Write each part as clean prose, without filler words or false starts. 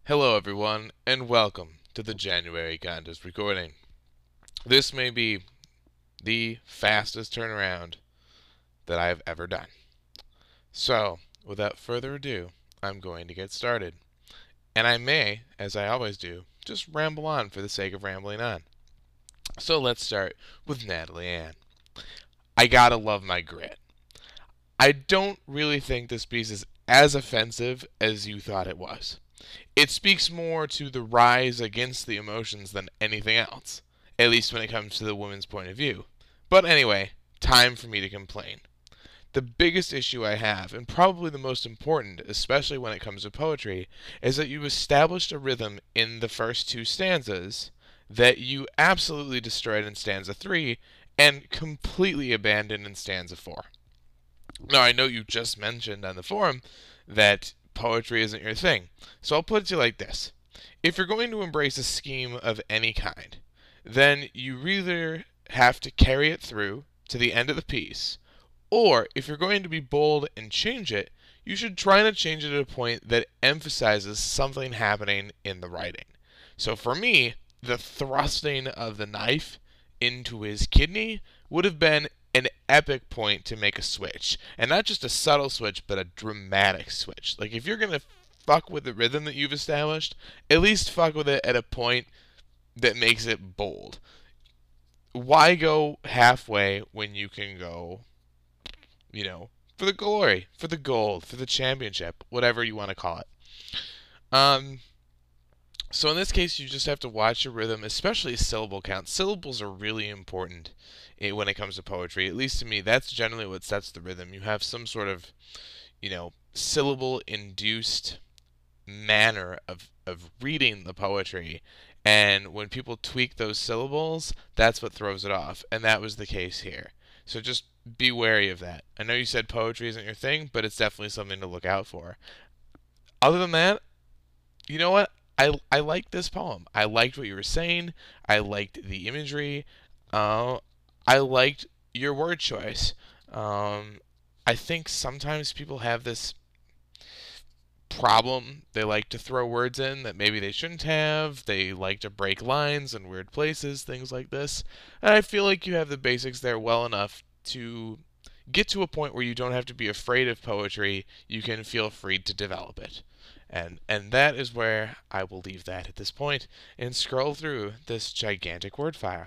Hello everyone, and welcome to the January contest recording. This may be the fastest turnaround that I have ever done. So, without further ado, I'm going to get started. And I may, as I always do, just ramble on for the sake of rambling on. So let's start with Natalie Ann. I gotta love my grit. I don't really think this piece is as offensive as you thought it was. It speaks more to the rise against the emotions than anything else, at least when it comes to the woman's point of view. But anyway, time for me to complain. The biggest issue I have, and probably the most important, especially when it comes to poetry, is that you established a rhythm in the first two stanzas that you absolutely destroyed in stanza 3 and completely abandoned in stanza 4. Now, I know you just mentioned on the forum that poetry isn't your thing, so I'll put it to you like this. If you're going to embrace a scheme of any kind, then you either have to carry it through to the end of the piece, or if you're going to be bold and change it, you should try to change it at a point that emphasizes something happening in the writing. So for me, the thrusting of the knife into his kidney would have been an epic point to make a switch. And not just a subtle switch, but a dramatic switch. Like, if you're going to fuck with the rhythm that you've established, at least fuck with it at a point that makes it bold. Why go halfway when you can go, for the glory, for the gold, for the championship, whatever you want to call it? So in this case, you just have to watch your rhythm, especially syllable count. Syllables are really important when it comes to poetry. At least to me, that's generally what sets the rhythm. You have some sort of, syllable-induced manner of reading the poetry. And when people tweak those syllables, that's what throws it off. And that was the case here. So just be wary of that. I know you said poetry isn't your thing, but it's definitely something to look out for. Other than that, you know what? I liked this poem. I liked what you were saying. I liked the imagery. I liked your word choice. I think sometimes people have this problem. They like to throw words in that maybe they shouldn't have. They like to break lines in weird places, things like this. And I feel like you have the basics there well enough to get to a point where you don't have to be afraid of poetry. You can feel free to develop it. And that is where I will leave that at this point and scroll through this gigantic word file.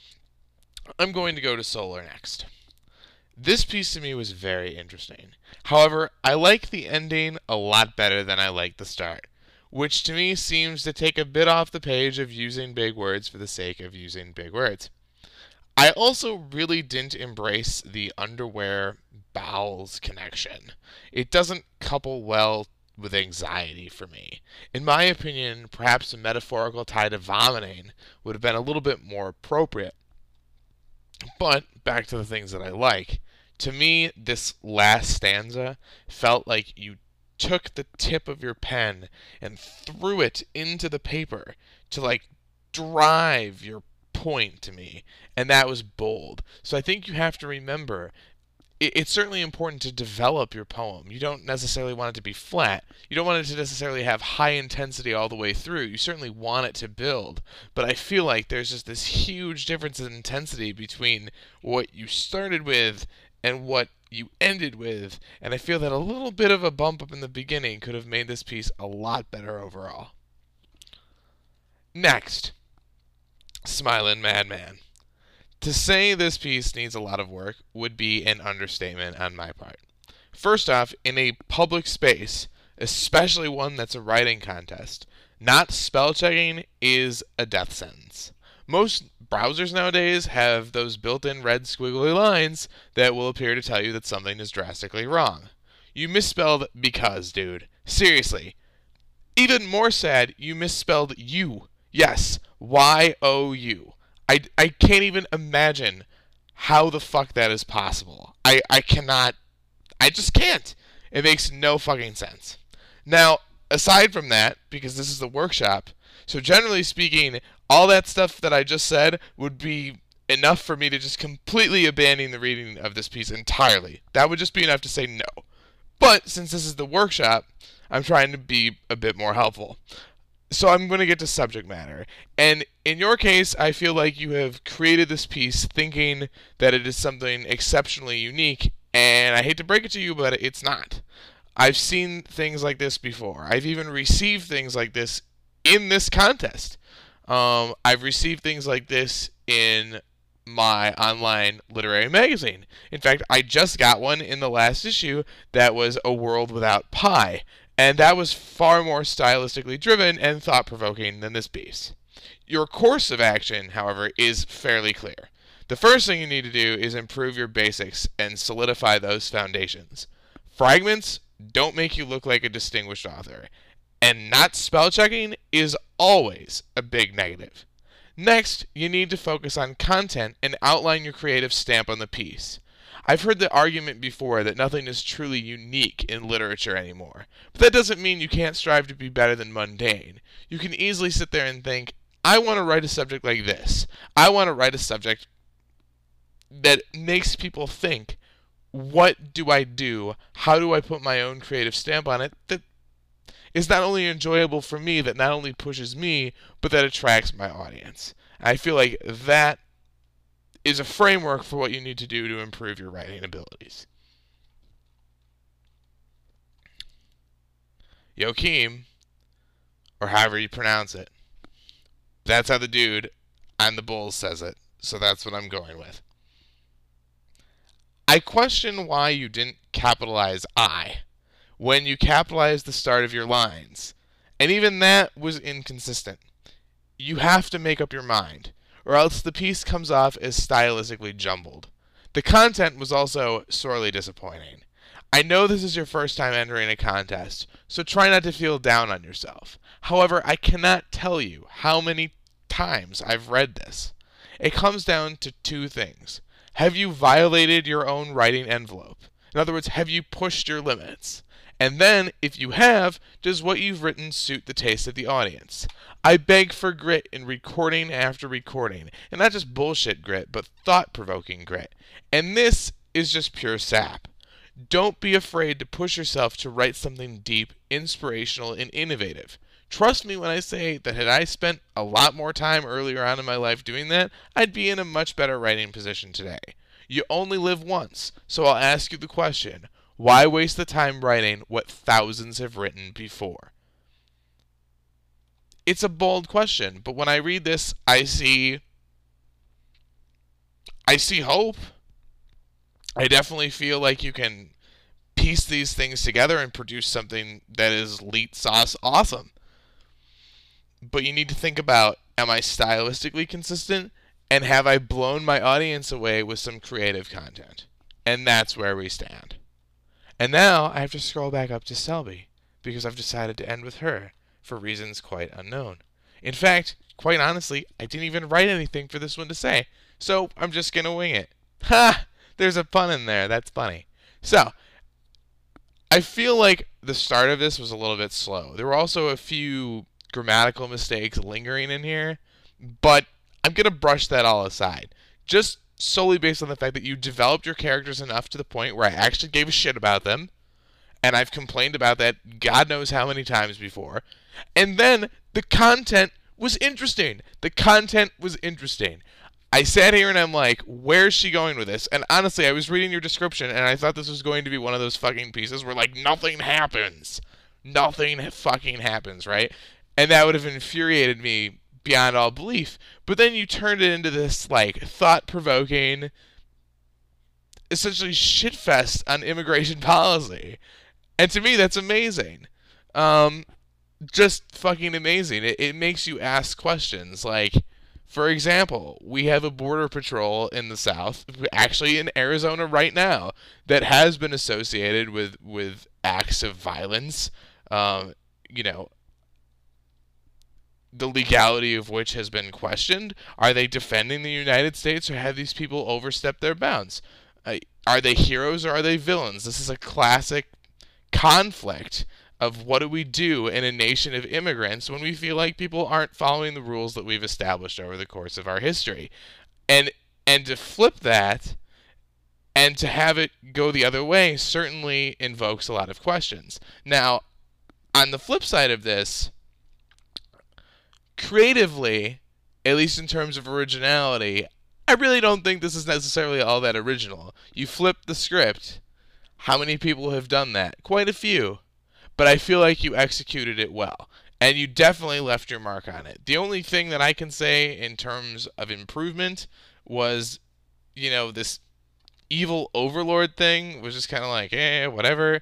I'm going to go to Solar next. This piece to me was very interesting. However, I like the ending a lot better than I like the start, which to me seems to take a bit off the page of using big words for the sake of using big words. I also really didn't embrace the underwear bowels connection. It doesn't couple well with anxiety for me. In my opinion, perhaps a metaphorical tie to vomiting would have been a little bit more appropriate. But back to the things that I like. To me, this last stanza felt like you took the tip of your pen and threw it into the paper to drive your point to me, and that was bold. So I think you have to remember it's certainly important to develop your poem. You don't necessarily want it to be flat. You don't want it to necessarily have high intensity all the way through. You certainly want it to build. But I feel like there's just this huge difference in intensity between what you started with and what you ended with. And I feel that a little bit of a bump up in the beginning could have made this piece a lot better overall. Next, Smilin' Madman. To say this piece needs a lot of work would be an understatement on my part. First off, in a public space, especially one that's a writing contest, not spell checking is a death sentence. Most browsers nowadays have those built-in red squiggly lines that will appear to tell you that something is drastically wrong. You misspelled because, dude. Seriously. Even more sad, you misspelled you. Yes, Y-O-U. I can't even imagine how the fuck that is possible. I cannot. I just can't. It makes no fucking sense. Now, aside from that, because this is the workshop, so generally speaking, all that stuff that I just said would be enough for me to just completely abandon the reading of this piece entirely. That would just be enough to say no. But since this is the workshop, I'm trying to be a bit more helpful. So I'm going to get to subject matter. And in your case, I feel like you have created this piece thinking that it is something exceptionally unique, and I hate to break it to you, but it's not. I've seen things like this before. I've even received things like this in this contest. I've received things like this in my online literary magazine. In fact, I just got one in the last issue that was A World Without Pi, and that was far more stylistically driven and thought-provoking than this piece. Your course of action, however, is fairly clear. The first thing you need to do is improve your basics and solidify those foundations. Fragments don't make you look like a distinguished author, and not spell checking is always a big negative. Next, you need to focus on content and outline your creative stamp on the piece. I've heard the argument before that nothing is truly unique in literature anymore, but that doesn't mean you can't strive to be better than mundane. You can easily sit there and think, I want to write a subject like this. I want to write a subject that makes people think, what do I do? How do I put my own creative stamp on it that is not only enjoyable for me, that not only pushes me, but that attracts my audience? I feel like that is a framework for what you need to do to improve your writing abilities. Joachim, or however you pronounce it, that's how the dude on the Bulls says it, so that's what I'm going with. I question why you didn't capitalize I when you capitalized the start of your lines, and even that was inconsistent. You have to make up your mind, or else the piece comes off as stylistically jumbled. The content was also sorely disappointing. I know this is your first time entering a contest, so try not to feel down on yourself. However, I cannot tell you how many times I've read this. It comes down to two things. Have you violated your own writing envelope? In other words, have you pushed your limits? And then, if you have, does what you've written suit the taste of the audience? I beg for grit in recording after recording, and not just bullshit grit, but thought-provoking grit. And this is just pure sap. Don't be afraid to push yourself to write something deep, inspirational, and innovative. Trust me when I say that had I spent a lot more time earlier on in my life doing that, I'd be in a much better writing position today. You only live once, so I'll ask you the question, why waste the time writing what thousands have written before? It's a bold question, but when I read this, I see hope. I definitely feel like you can piece these things together and produce something that is elite sauce awesome. But you need to think about, am I stylistically consistent? And have I blown my audience away with some creative content? And that's where we stand. And now I have to scroll back up to Selby, because I've decided to end with her, for reasons quite unknown. In fact, quite honestly, I didn't even write anything for this one to say, so I'm just going to wing it. Ha! There's a pun in there, that's funny. So, I feel like the start of this was a little bit slow. There were also a few grammatical mistakes lingering in here, but I'm going to brush that all aside. Just solely based on the fact that you developed your characters enough to the point where I actually gave a shit about them, and I've complained about that God knows how many times before. And then the content was interesting. I sat here and I'm like, where's she going with this? And honestly, I was reading your description and I thought this was going to be one of those fucking pieces where like nothing happens. Nothing fucking happens, right? And that would have infuriated me beyond all belief. But then you turned it into this like thought-provoking, essentially shitfest on immigration policy. And to me, that's amazing. Just fucking amazing. It makes you ask questions. Like, for example, we have a border patrol in the South, actually in Arizona right now, that has been associated with acts of violence. The legality of which has been questioned. Are they defending the United States, or have these people overstepped their bounds? Are they heroes or are they villains? This is a classic conflict of what do we do in a nation of immigrants when we feel like people aren't following the rules that we've established over the course of our history. And to flip that and to have it go the other way certainly invokes a lot of questions. Now, on the flip side of this, creatively, at least in terms of originality, I really don't think this is necessarily all that original. You flip the script. How many people have done that? Quite a few. But I feel like you executed it well. And you definitely left your mark on it. The only thing that I can say in terms of improvement was, this evil overlord thing was just kind of like, whatever.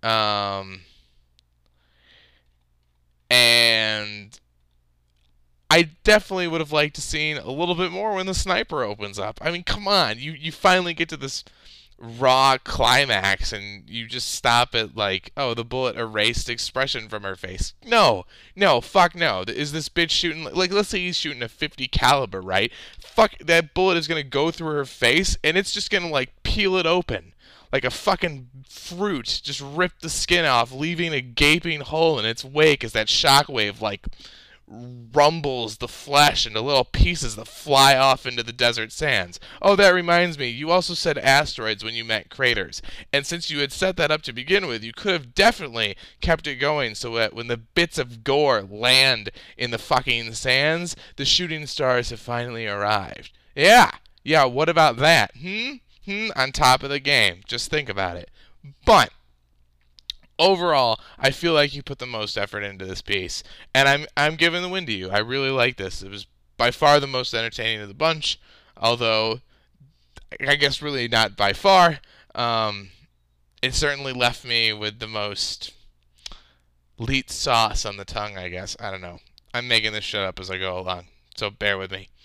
And I definitely would have liked to seen a little bit more when the sniper opens up. I mean, come on. You finally get to this raw climax and you just stop at like, oh, the bullet erased expression from her face. No, fuck no. Is this bitch shooting, like, let's say he's shooting a 50 caliber, right? Fuck, that bullet is gonna go through her face and it's just gonna like peel it open like a fucking fruit, just rip the skin off, leaving a gaping hole in its wake as that shockwave like rumbles the flesh into little pieces that fly off into the desert sands. Oh, that reminds me, you also said asteroids when you meant craters. And since you had set that up to begin with, you could have definitely kept it going so that when the bits of gore land in the fucking sands, the shooting stars have finally arrived. Yeah, what about that? On top of the game. Just think about it. But overall, I feel like you put the most effort into this piece, and I'm giving the win to you. I really like this. It was by far the most entertaining of the bunch, although I guess really not by far. It certainly left me with the most leet sauce on the tongue, I guess. I don't know. I'm making this shit up as I go along, so bear with me.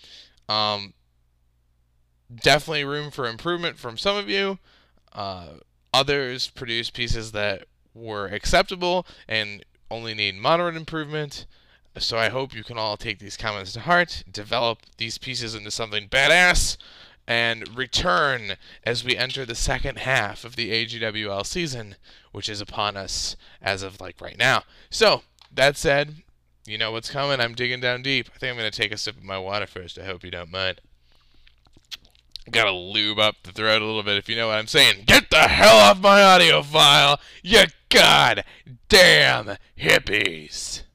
Definitely room for improvement from some of you. Others produce pieces that were acceptable and only need moderate improvement. So I hope you can all take these comments to heart, develop these pieces into something badass, and return as we enter the second half of the AGWL season, which is upon us as of like right now. So, that said, you know what's coming. I'm digging down deep. I think I'm going to take a sip of my water first. I hope you don't mind. Gotta lube up the throat a little bit, if you know what I'm saying. Get the hell off my audio file, you goddamn hippies!